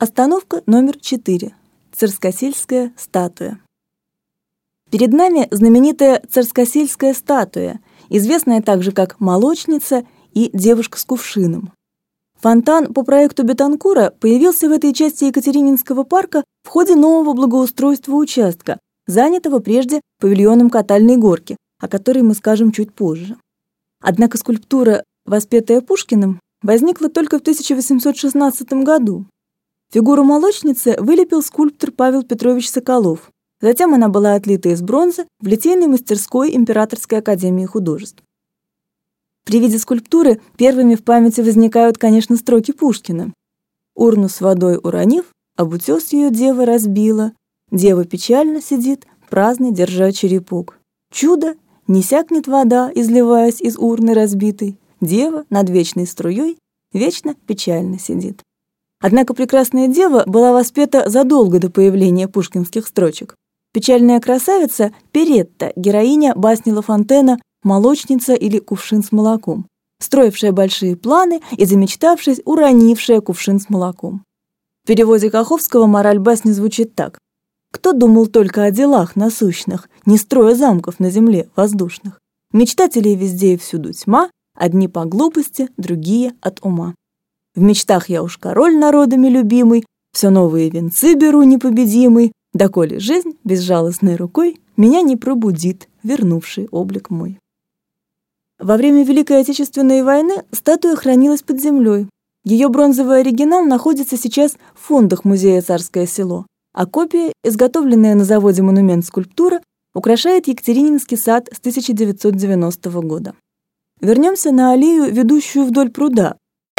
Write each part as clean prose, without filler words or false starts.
Остановка номер 4. Царскосельская статуя. Перед нами знаменитая Царскосельская статуя, известная также как «Молочница» и «Девушка с кувшином». Фонтан по проекту Бетанкура появился в этой части Екатерининского парка в ходе нового благоустройства участка, занятого прежде павильоном Катальной горки, о которой мы скажем чуть позже. Однако скульптура, воспетая Пушкиным, возникла только в 1816 году. Фигуру молочницы вылепил скульптор Павел Петрович Соколов. Затем она была отлита из бронзы в литейной мастерской Императорской академии художеств. При виде скульптуры первыми в памяти возникают, конечно, строки Пушкина. «Урну с водой уронив, об утес ее дева разбила. Дева печально сидит, праздно держа черепок. Чудо, не сякнет вода, изливаясь из урны разбитой. Дева над вечной струей вечно печально сидит». Однако прекрасная дева была воспета задолго до появления пушкинских строчек. Печальная красавица Перетта, героиня басни Ла Фонтена «Молочница» или «Кувшин с молоком», строившая большие планы и, замечтавшись, уронившая кувшин с молоком. В переводе Каховского мораль басни звучит так: «Кто думал только о делах насущных, не строя замков на земле воздушных? Мечтателей везде и всюду тьма, одни по глупости, другие от ума. В мечтах я уж король народами любимый, все новые венцы беру непобедимый, доколе жизнь безжалостной рукой меня не пробудит, вернувший облик мой». Во время Великой Отечественной войны статуя хранилась под землей. Ее бронзовый оригинал находится сейчас в фондах музея «Царское село», а копия, изготовленная на заводе «Монумент скульптура», украшает Екатерининский сад с 1990 года. Вернемся на аллею, ведущую вдоль пруда.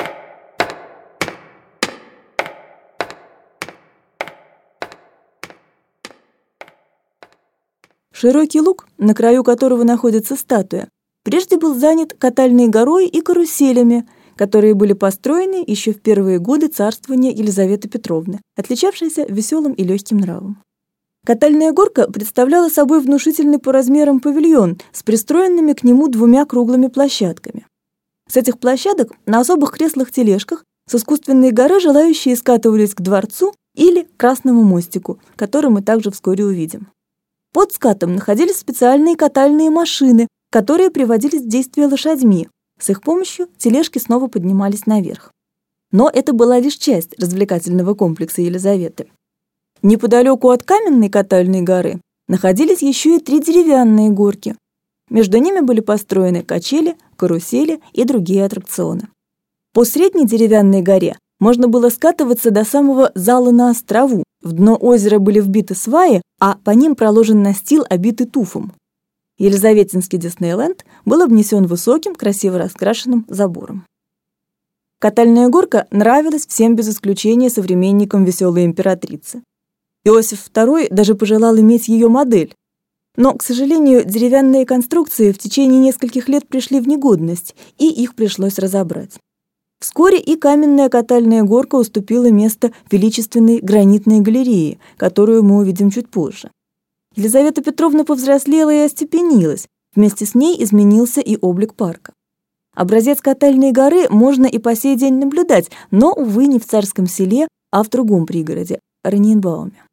Широкий луг, на краю которого находится статуя, прежде был занят Катальной горой и каруселями, которые были построены еще в первые годы царствования Елизаветы Петровны, отличавшейся веселым и легким нравом. Катальная горка представляла собой внушительный по размерам павильон с пристроенными к нему двумя круглыми площадками. С этих площадок на особых креслах-тележках с искусственной горы желающие скатывались к дворцу или к Красному мостику, который мы также вскоре увидим. Под скатом находились специальные катальные машины, которые приводились в действие лошадьми. С их помощью тележки снова поднимались наверх. Но это была лишь часть развлекательного комплекса Елизаветы. Неподалеку от каменной катальной горы находились еще и 3 деревянные горки. Между ними были построены качели, карусели и другие аттракционы. По средней деревянной горе можно было скатываться до самого зала на острову. В дно озера были вбиты сваи, а по ним проложен настил, обитый туфом. Елизаветинский Диснейленд был обнесен высоким, красиво раскрашенным забором. Катальная горка нравилась всем без исключения современникам веселой императрицы. Иосиф II даже пожелал иметь ее модель. Но, к сожалению, деревянные конструкции в течение нескольких лет пришли в негодность, и их пришлось разобрать. Вскоре и каменная катальная горка уступила место величественной гранитной галерее, которую мы увидим чуть позже. Елизавета Петровна повзрослела и остепенилась, вместе с ней изменился и облик парка. Образец катальной горы можно и по сей день наблюдать, но, увы, не в Царском селе, а в другом пригороде – Ораниенбауме.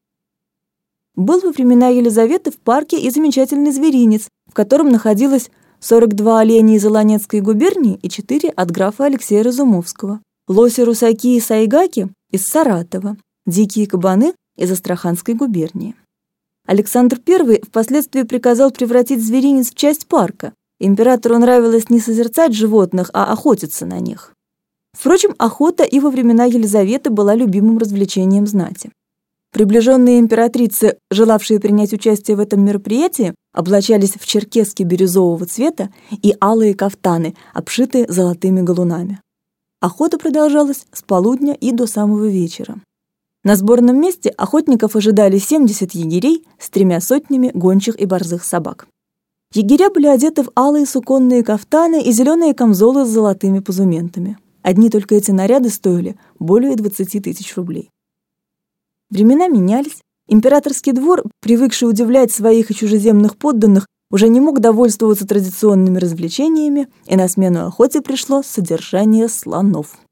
Был во времена Елизаветы в парке и замечательный зверинец, в котором находилось 42 оленя из Иланецкой губернии и 4 от графа Алексея Разумовского, лоси, русаки и сайгаки из Саратова, дикие кабаны из Астраханской губернии. Александр I впоследствии приказал превратить зверинец в часть парка. Императору нравилось не созерцать животных, а охотиться на них. Впрочем, охота и во времена Елизаветы была любимым развлечением знати. Приближенные императрицы, желавшие принять участие в этом мероприятии, облачались в черкески бирюзового цвета и алые кафтаны, обшитые золотыми галунами. Охота продолжалась с полудня и до самого вечера. На сборном месте охотников ожидали 70 егерей с 3 сотнями гончих и борзых собак. Егеря были одеты в алые суконные кафтаны и зеленые камзолы с золотыми позументами. Одни только эти наряды стоили более 20 тысяч рублей. Времена менялись. Императорский двор, привыкший удивлять своих и чужеземных подданных, уже не мог довольствоваться традиционными развлечениями, и на смену охоте пришло содержание слонов.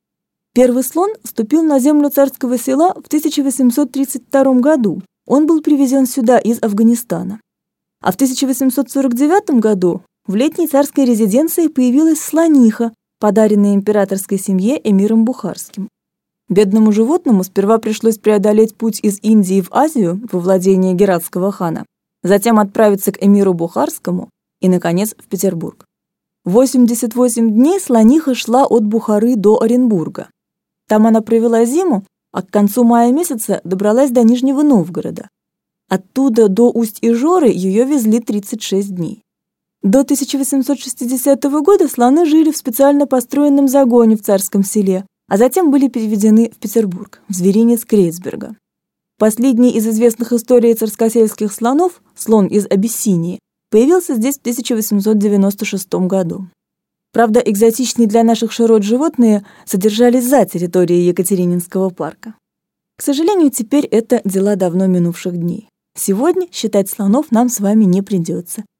Первый слон ступил на землю царского села в 1832 году. Он был привезен сюда из Афганистана. А в 1849 году в летней царской резиденции появилась слониха, подаренная императорской семье эмиром Бухарским. Бедному животному сперва пришлось преодолеть путь из Индии в Азию во владение гератского хана, затем отправиться к эмиру Бухарскому и, наконец, в Петербург. 88 дней слониха шла от Бухары до Оренбурга. Там она провела зиму, а к концу мая месяца добралась до Нижнего Новгорода. Оттуда до Усть-Ижоры ее везли 36 дней. До 1860 года слоны жили в специально построенном загоне в Царском селе, а затем были переведены в Петербург, в зверинец Крейцберга. Последний из известных историй царскосельских слонов, слон из Абиссинии, появился здесь в 1896 году. Правда, экзотичные для наших широт животные содержались за территорией Екатерининского парка. К сожалению, теперь это дела давно минувших дней. Сегодня считать слонов нам с вами не придется.